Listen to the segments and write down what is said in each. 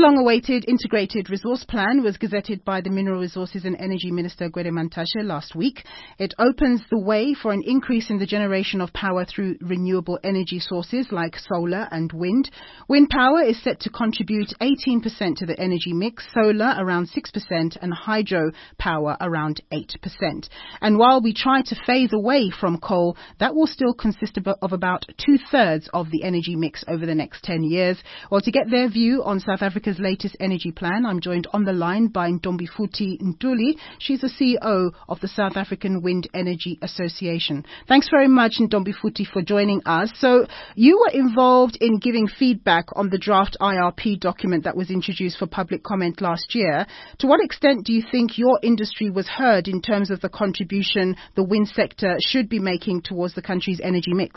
long-awaited integrated resource plan was gazetted by the Mineral Resources and Energy Minister Gwede Mantashe last week. It opens the way for an increase in the generation of power through renewable energy sources like solar and wind. Wind power is set to contribute 18% to the energy mix, solar around 6% and hydro power around 8%. And while we try to phase away from coal, that will still consist of about two-thirds of the energy mix over the next 10 years. Well, to get their view on South Africa's latest energy plan, I'm joined on the line by Ntombifuthi Ntuli. She's the CEO of the South African Wind Energy Association. Thanks very much, Ntombifuthi, for joining us. So you were involved in giving feedback on the draft IRP document that was introduced for public comment last year. To what extent do you think your industry was heard in terms of the contribution the wind sector should be making towards the country's energy mix?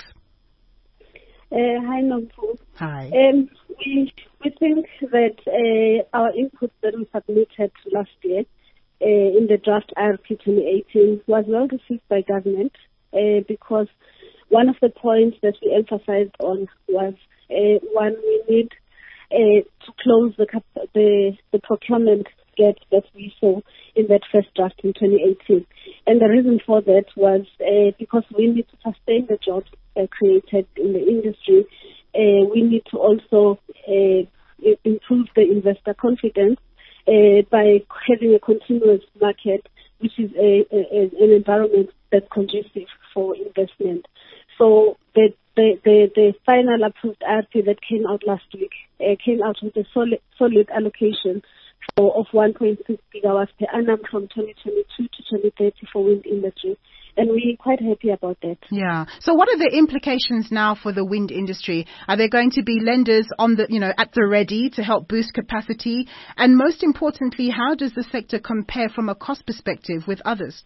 Hi, Nomfu. Hi. We think that our input that we submitted last year in the draft IRP 2018 was well received by government because one of the points that we emphasized on was one, we need to close the procurement gap that we saw in that first draft in 2018. And the reason for that was because we need to sustain the jobs created in the industry. We need to also improve the investor confidence by having a continuous market, which is an environment that's conducive for investment. So the final approved IRP that came out last week came out with a solid allocation of 1.6 gigawatts per annum from 2022 to 2030 for wind industry. And we're quite happy about that. Yeah. So what are the implications now for the wind industry? Are there going to be lenders at the ready to help boost capacity? And most importantly, how does the sector compare from a cost perspective with others?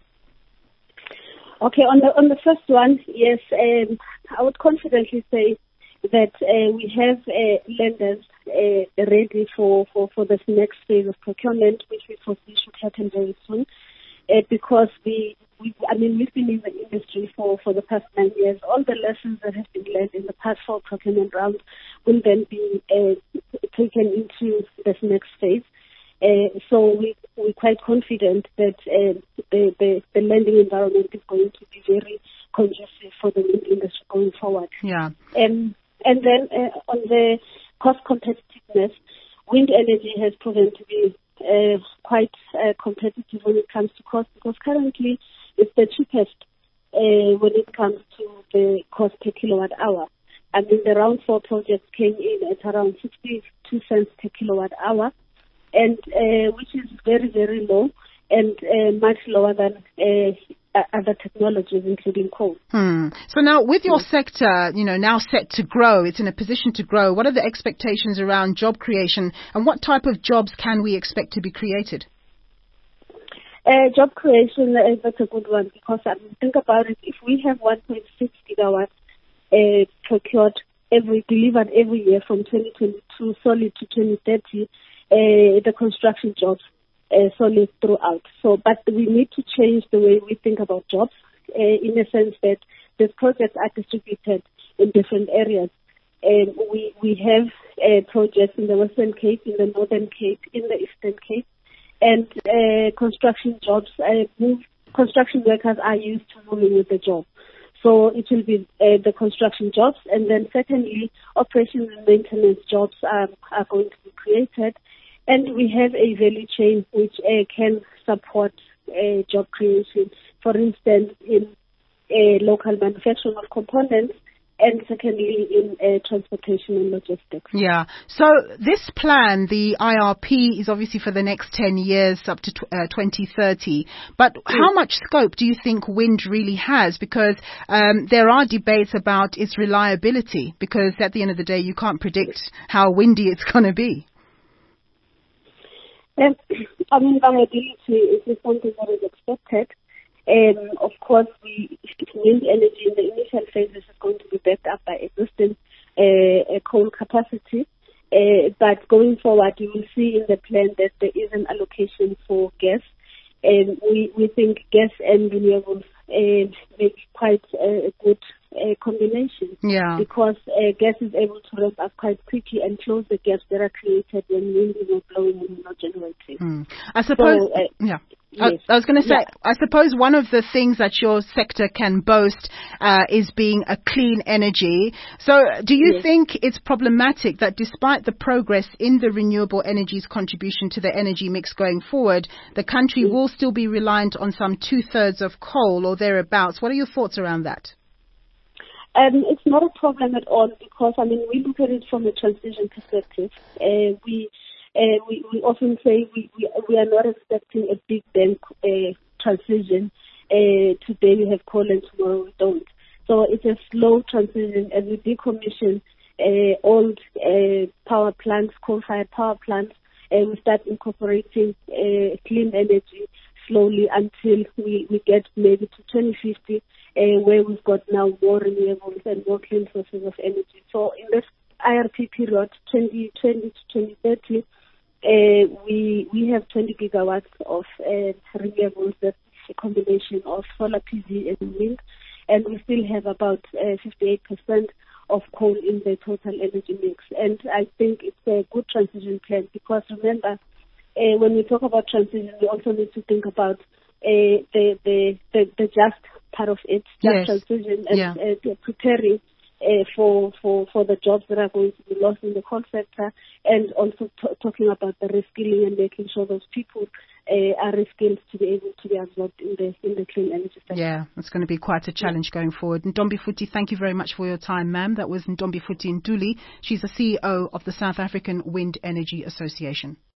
Okay, on the first one, yes, I would confidently say that we have lenders ready for this next phase of procurement, which we foresee should happen very soon, because we've been in the industry for the past 9 years. All the lessons that have been learned in the past 4 procurement rounds will then be taken into this next phase. So we're quite confident that the lending environment is going to be very conducive for the wind industry going forward. Yeah. And then on the cost competitiveness, wind energy has proven to be quite competitive when it comes to cost, because currently it's the cheapest when it comes to the cost per kilowatt hour. I mean, the round 4 projects came in at around 62 cents per kilowatt hour, and which is very, very low and much lower than other technologies, including coal. So now, with your sector, now set to grow, it's in a position to grow. What are the expectations around job creation, and what type of jobs can we expect to be created? Job creation, that's a good one, because think about it. If we have 1.6 gigawatts delivered every year from 2022 solid to 2030, the construction jobs solid throughout. But we need to change the way we think about jobs, in the sense that these projects are distributed in different areas. We have projects in the Western Cape, in the Northern Cape, in the Eastern Cape, and construction jobs. Construction workers are used to moving with the job. So it will be the construction jobs, and then secondly, operations and maintenance jobs are going to be created. And we have a value chain which can support job creation, for instance, in local manufacturing of components, and secondly, in transportation and logistics. Yeah. So this plan, the IRP, is obviously for the next 10 years up to 2030. But how much scope do you think wind really has? Because there are debates about its reliability, because at the end of the day, you can't predict how windy it's going to be. Reliability is something that is expected. Of course, wind energy in the initial phases is going to be backed up by existing coal capacity. But going forward, you will see in the plan that there is an allocation for gas. We think gas and renewables make quite a good combination. Yeah. Because gas is able to ramp up quite quickly and close the gaps that are created when wind is not blowing and not generating. I suppose, Yes. I was going to say, I suppose one of the things that your sector can boast is being a clean energy. So do you think it's problematic that despite the progress in the renewable energy's contribution to the energy mix going forward, the country will still be reliant on some 2/3 of coal or thereabouts? What are your thoughts around that? It's not a problem at all because, we look at it from a transition perspective. We often say we are not expecting a big bang transition. Today we have coal and tomorrow we don't. So it's a slow transition as we decommission old power plants, coal-fired power plants, and we start incorporating clean energy slowly until we get maybe to 2050, where we've got now more renewables and more clean sources of energy. So in this IRP period, 2020 to 2030, we have 20 gigawatts of renewables. That's a combination of solar PV and wind, and we still have about 58% of coal in the total energy mix. And I think it's a good transition plan because remember, when we talk about transition, we also need to think about the just part of it, transition, and preparing for the jobs that are going to be lost in the coal sector, and also talking about the reskilling and making sure those people are reskilled to be able to be absorbed in the clean energy sector. Yeah, it's going to be quite a challenge going forward. Ntombi Futhi, thank you very much for your time, ma'am. That was Ntombi Futhi Ntuli. She's the CEO of the South African Wind Energy Association.